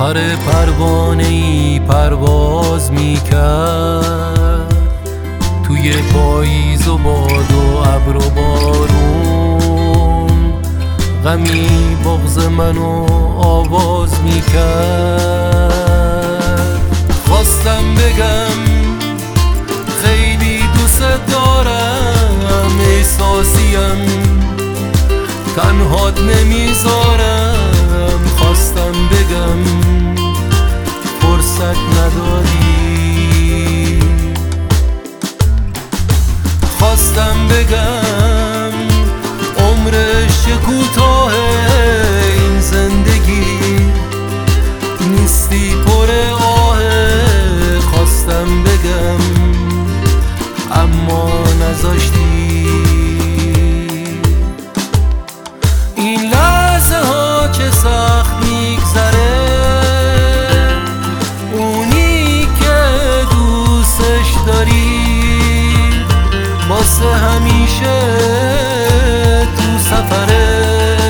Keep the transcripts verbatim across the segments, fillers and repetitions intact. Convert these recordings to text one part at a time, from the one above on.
پر پروانه‌ای پرواز میکرد توی پاییز و باد و ابر و بارون، غمی بغض منو آواز میکرد. خواستم بگم خیلی دوست دارم، احساسیم تنهات نمیذارم. خواستم بگم فرصت نداری، خواستم بگم عمرش کوتاه این زندگی، نیستی پر آه. خواستم بگم اما نذاشتی. این لحظه ها چه سخت میگذره، اونی که دوستش داری واسه همیشه تو سفره.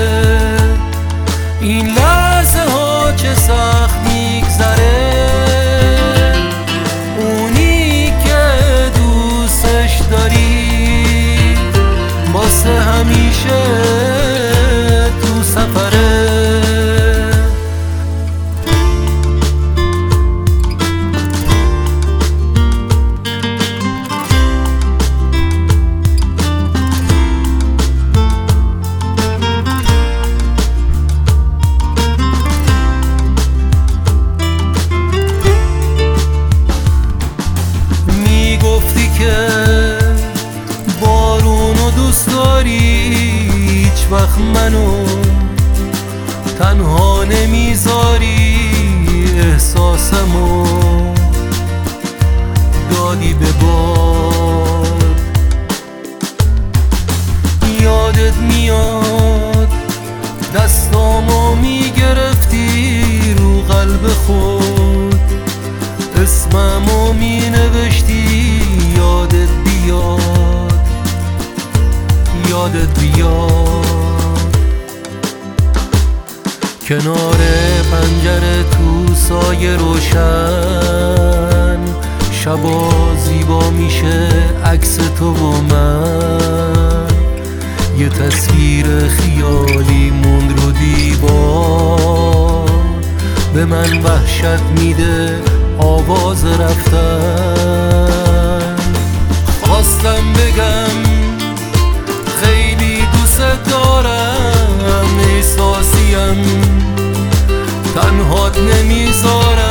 این لحظه ها چه سخت میگذره، اونی که دوستش داری واسه همیشه تو سفره. بارونو دوست داری، هیچ وقت منو تنها نمیذاری. احساسمو دادی به باد، یادت میاد دستامو میگرفتی رو قلب خود، اسممو مینوشتی. یادت بیاد یادت بیاد کنار پنجره تو سایه روشن، شبا زیبا میشه عکس تو و من. یه تصویر خیالی موند رو دیوار، به من وحشت میده آواز رفتن. خواستم بگم خیلی دوست دارم، احساسیم تنهات نمیذارم.